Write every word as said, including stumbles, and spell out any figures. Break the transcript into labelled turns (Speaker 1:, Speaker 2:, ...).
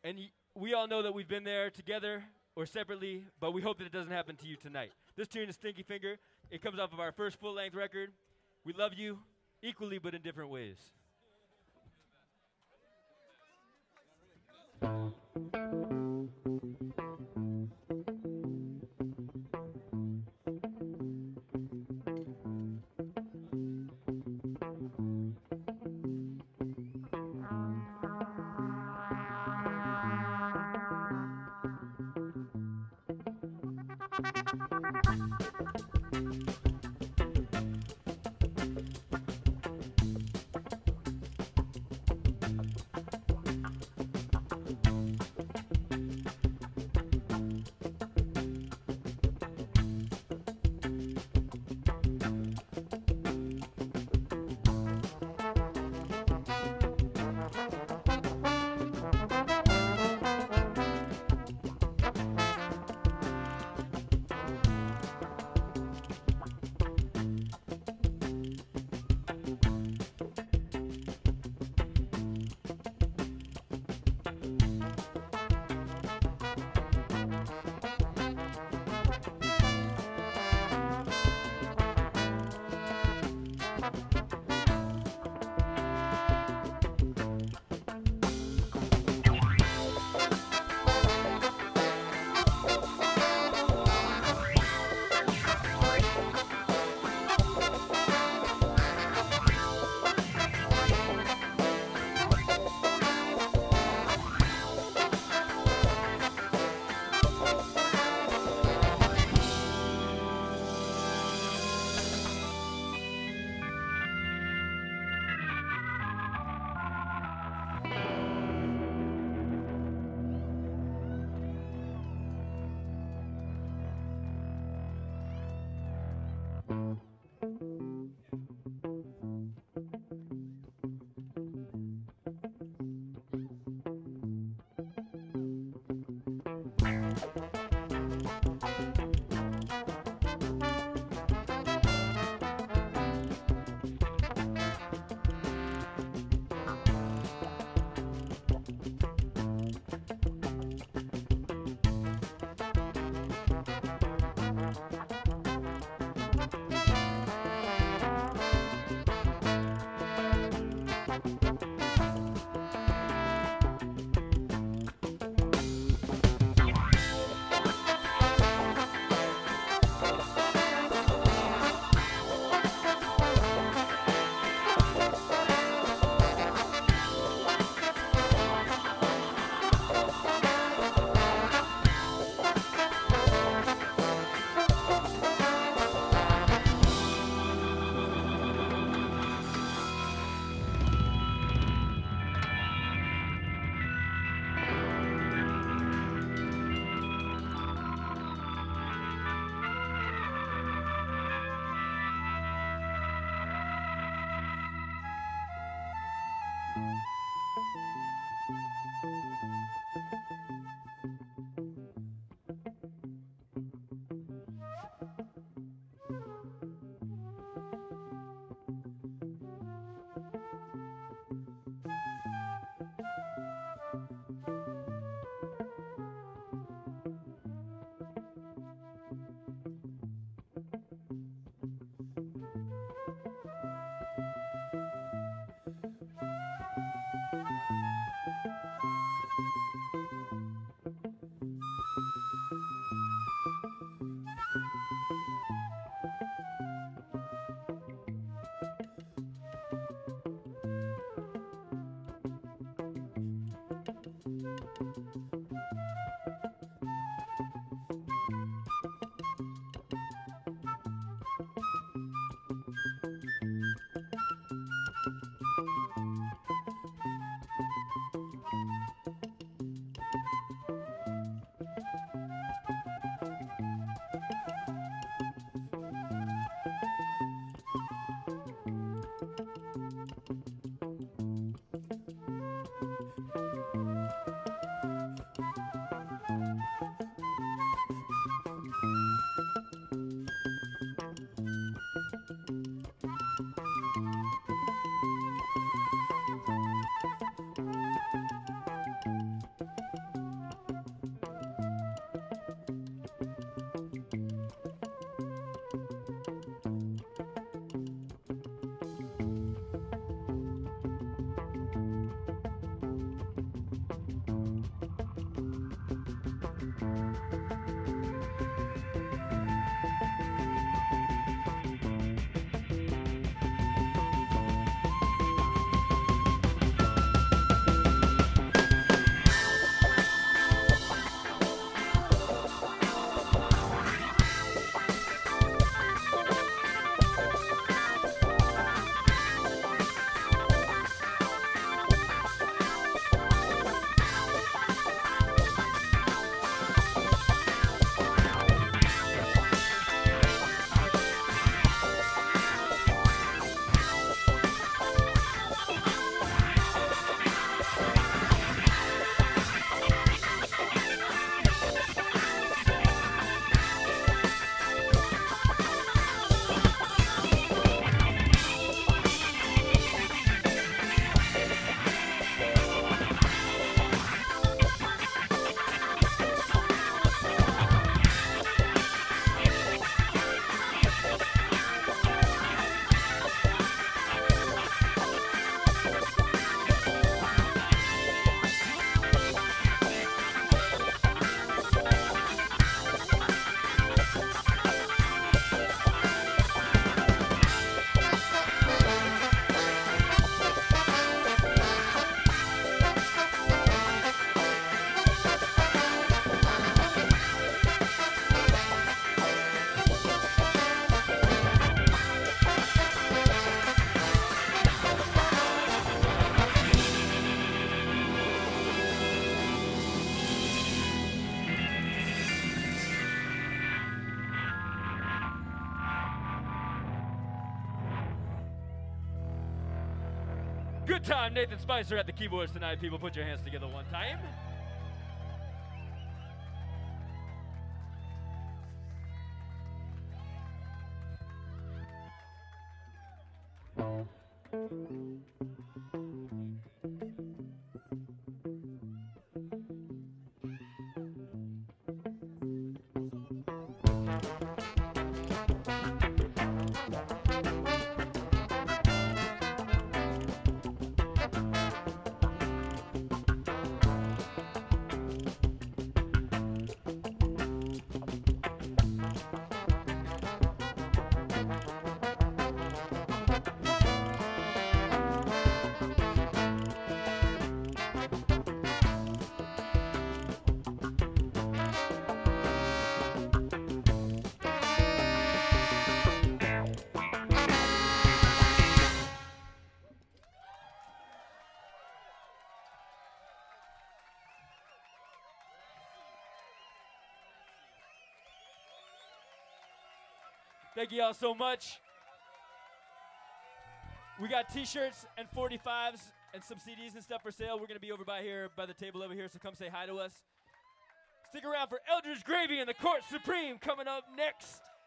Speaker 1: And y- we all know that we've been there together or separately, but we hope that it doesn't happen to you tonight. This tune is Stinky Finger. It comes off of our first full-length record. We love you equally, but in different ways. Good time, Nathan Spicer at the keyboards tonight. People, put your hands together one time. Thank you all so much. We got t-shirts and forty-fives and some C Ds and stuff for sale. We're going to be over by here, by the table over here, so come say hi to us. Stick around for Eldridge Gravy and the Court Supreme coming up next.